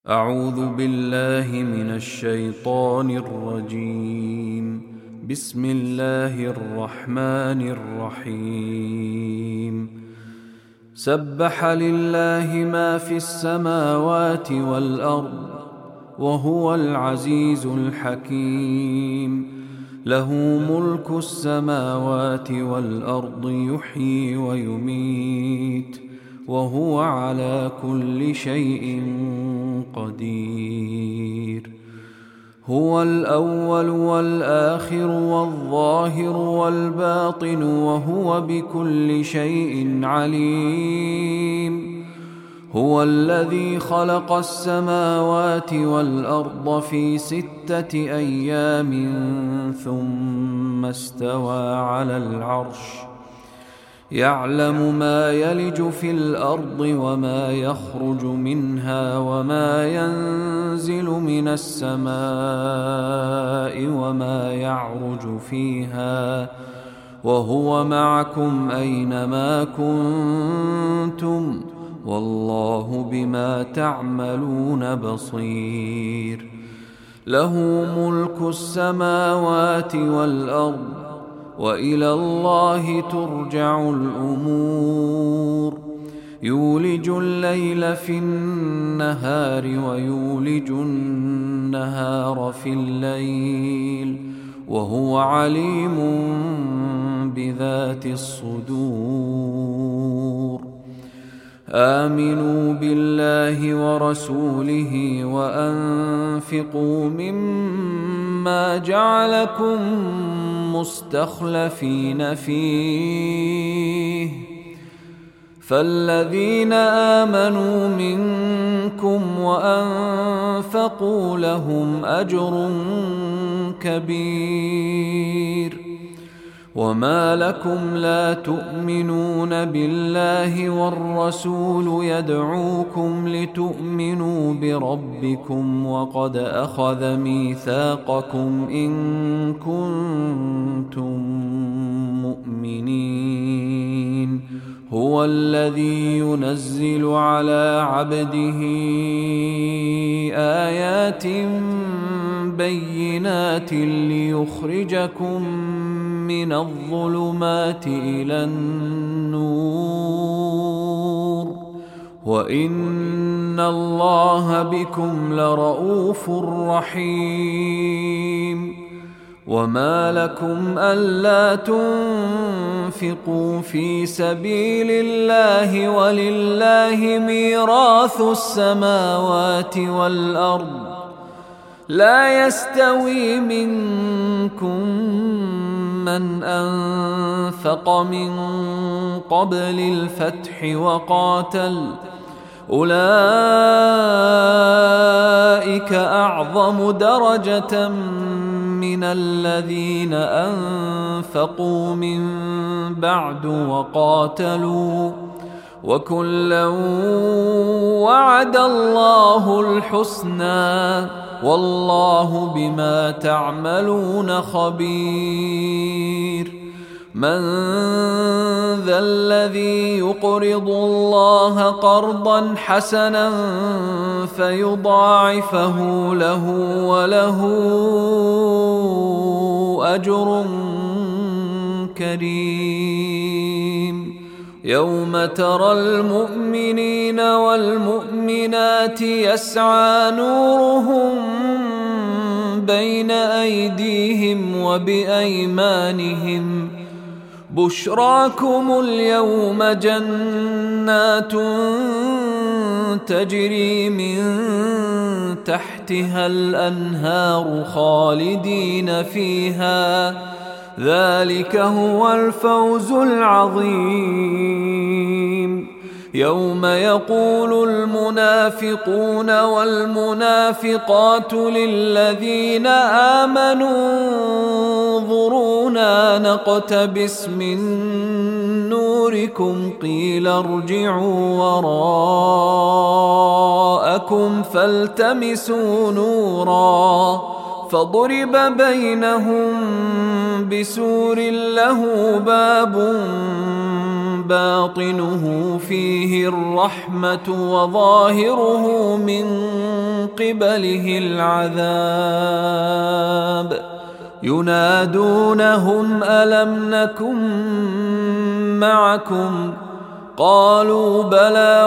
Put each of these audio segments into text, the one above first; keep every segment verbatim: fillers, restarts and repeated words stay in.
أعوذ بالله من الشيطان الرجيم. بسم الله الرحمن الرحيم. سبح لله ما في السماوات والأرض وهو العزيز الحكيم. له ملك السماوات والأرض يحيي ويميت وهو على كل شيء قدير. هو الأول والآخر والظاهر والباطن وهو بكل شيء عليم. هو الذي خلق السماوات والأرض في ستة أيام ثم استوى على العرش يعلم ما يلج في الأرض وما يخرج منها وما ينزل من السماء وما يعرج فيها وهو معكم أينما كنتم والله بما تعملون بصير. له ملك السماوات والأرض وإلى الله ترجع الأمور. يولج الليل في النهار ويولج النهار في الليل وهو عليم بذات الصدور. آمنوا بالله ورسوله وأنفقوا مما جعلكم مستخلفين فيه فالذين آمنوا منكم وأنفقوا لهم أجر كبير. وما لكم لا تؤمنون بالله والرسول يدعوكم لتؤمنوا بربكم وقد أخذ ميثاقكم إن كنتم مؤمنين. هو الذي ينزل على عبده آيات بينات ليخرجكم من الظلمات إلى النور وإن الله بكم لرؤوف رحيم. وما لكم ألا تنفقوا في سبيل الله ولله ميراث السماوات والأرض لا يستوي منكم من أنفق من قبل الفتح وقاتل أولئك أعظم درجة من الذين أنفقوا من بعد وقاتلوا وكلا وعد الله الحسنى والله بما تعملون خبير. من ذا الذي يقرض الله قرضا حسنا فيضاعفه له وله أجر كريم. يوم ترى المؤمنين والمؤمنات يسعى نورهم بين أيديهم وبأيمانهم بشراكم اليوم جنات تجري من تحتها الأنهار خالدين فيها ذلك هو الفوز العظيم. يوم يقول المنافقون والمنافقات للذين آمنوا انظرونا نقتبس من نوركم قيل ارجعوا وراءكم فالتمسوا نورا فضرب بينهم بسور له باب باطنه فيه الرحمة وظاهره من قبله العذاب ينادونهم ألم نكن معكم قالوا بلى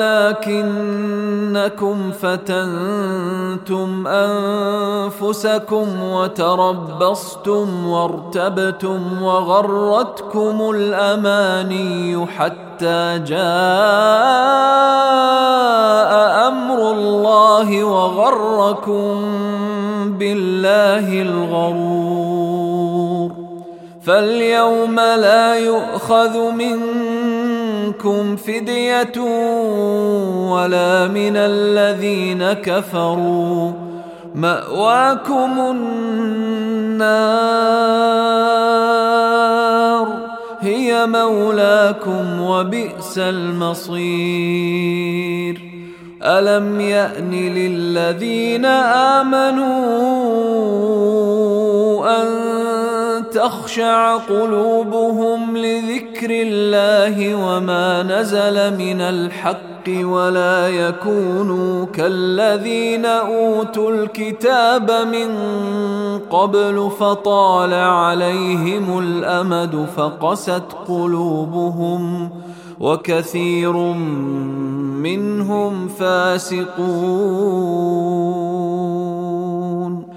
ولكنكم فتنتم أنفسكم وتربصتم وارتبتم وغرتكم الأماني حتى جاء أمر الله وغركم بالله الغرور فاليوم لا يؤخذ منكم فدية ولا من الذين كفروا مأواكم النار هي مولاكم وبئس المصير ألم يأن للذين آمنوا أن تخشع قلوبهم لذكر الله وما نزل من الحق ولا يكونوا كالذين أوتوا الكتاب من قبل فطال عليهم الأمد فقست قلوبهم وكثير منهم فاسقون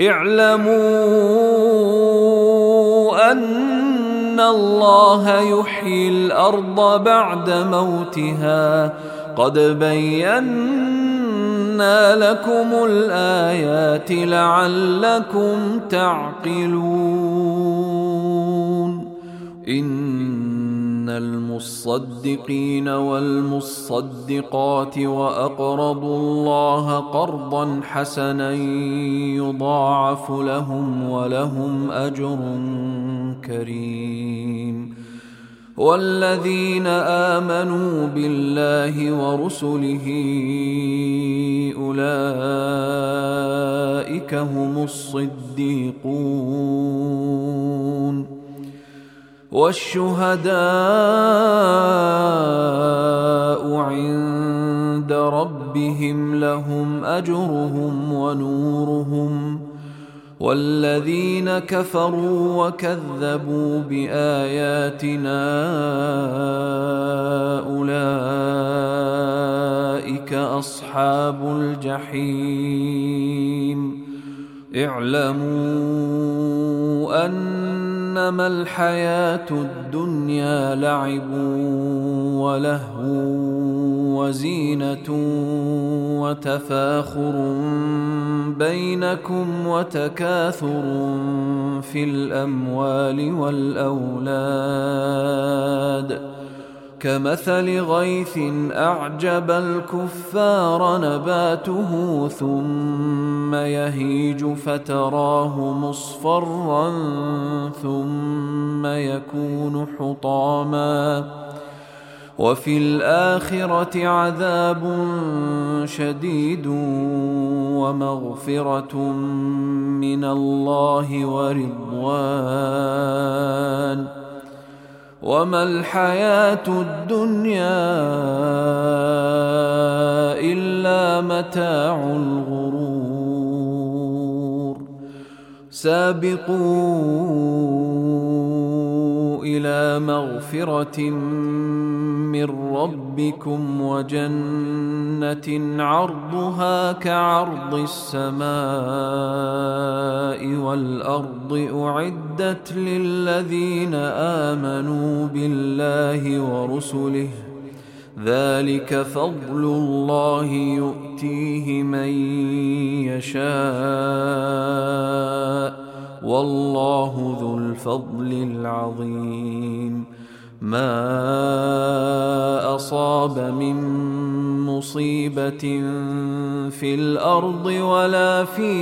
اعلموا أن الله يحيي الأرض بعد موتها قد بينا لكم الآيات لعلكم تعقلون إن المصدقين والمصدقات وأقرضوا الله قرضا حسنا يضاعف لهم ولهم أجر كريم والذين آمنوا بالله ورسله أولئك هم الصديقون والشهداء عند ربهم لهم أجرهم ونورهم والذين كفروا وكذبوا بآياتنا أولئك أصحاب الجحيم اعلموا أنما الحياة الدنيا لعب ولهو وزينة وتفاخر بينكم وتكاثر في الأموال والأولاد كمثل غيث أعجب الكفار نباته ثم يهيج فتراه مصفرا ثم يكون حطاما وفي الآخرة عذاب شديد ومغفرة من الله ورضوان وما الحياة الدنيا إلا متاع الغرور سابقوا إلى مغفرة من ربكم وجنة عرضها كعرض السماء والأرض أعدت للذين آمنوا بالله ورسله ذلك فضل الله يؤتيه من يشاء والله ذو الفضل العظيم ما أصاب من مصيبة في الأرض ولا في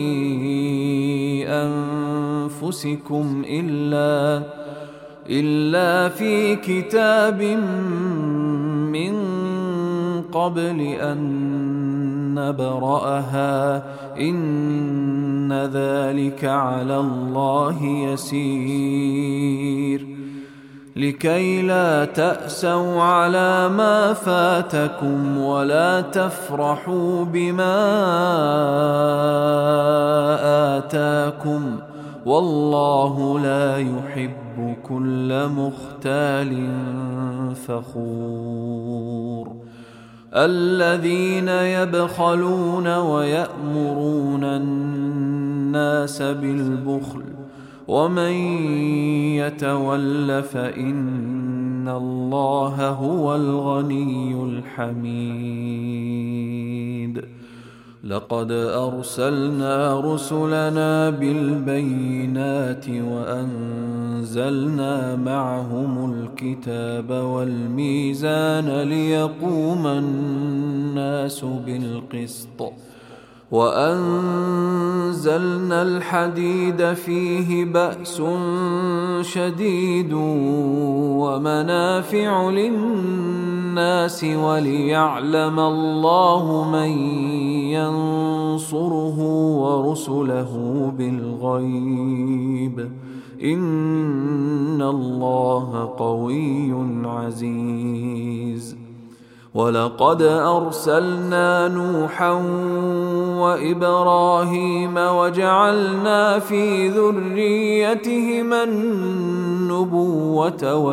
أنفسكم إلا إلا في كتاب من قبل أن نبرأها إن ذلك على الله يسير لكي لا تأسوا على ما فاتكم ولا تفرحوا بما آتاكم والله لا يحب كل مختال فخور الذين يبخلون ويأمرون الناس بالبخل ومن يتول فإن الله هو الغني الحميد لقد أرسلنا رسلنا بالبينات وأنزلنا معهم الكتاب والميزان ليقوم الناس بالقسط وأنزلنا الحديد فيه بأس شديد ومنافع للناس وليعلم الله من ينصره ورسله بالغيب إن الله قوي عزيز ولقد أرسلنا نوحا وإبراهيم وجعلنا في ذريتهما النبوة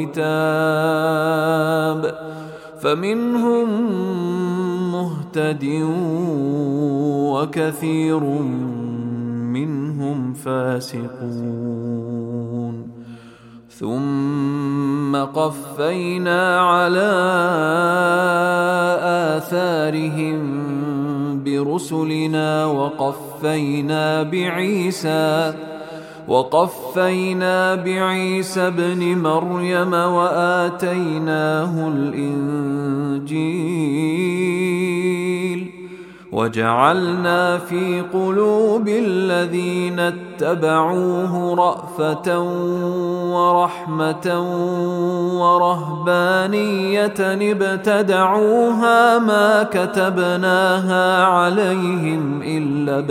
والكتاب فمنهم مهتد وكثير منهم فاسقون ثم قفينا على آثارهم برسلنا وقفينا بعيسى وقفينا بعيسى ابن مريم وآتيناه الإنجيل وجعلنا في قلوب الذين اتبعوه رأفة ورحمة ورهبانية ابتدعوها ما كتبناها عليهم إلا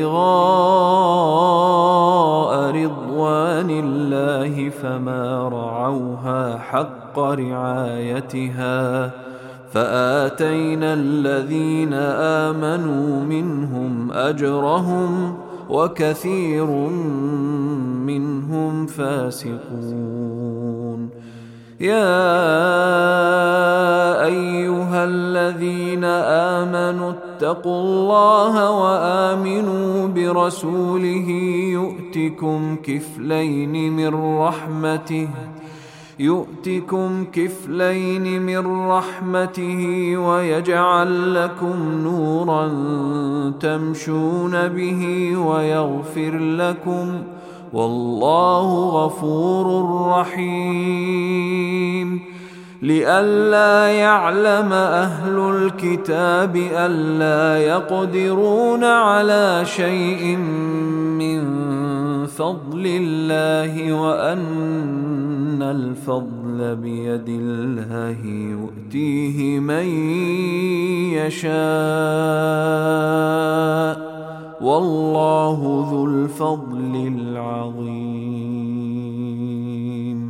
ابتغاء رضوان الله فما رعوها حق رعايتها فآتينا الذين آمنوا منهم أجرهم وكثير منهم فاسقون يا أيها الذين آمنوا اتقوا الله وآمنوا برسوله يؤتكم كفلين من رحمته يؤتكم كفلين من رحمته ويجعل لكم نورا تمشون به ويغفر لكم والله غفور رحيم لئلا يعلم أهل الكتاب ألا يقدرون على شيء من فضل الله وأن الفضل بيد الله يؤتيه من يشاء والله ذو الفضل العظيم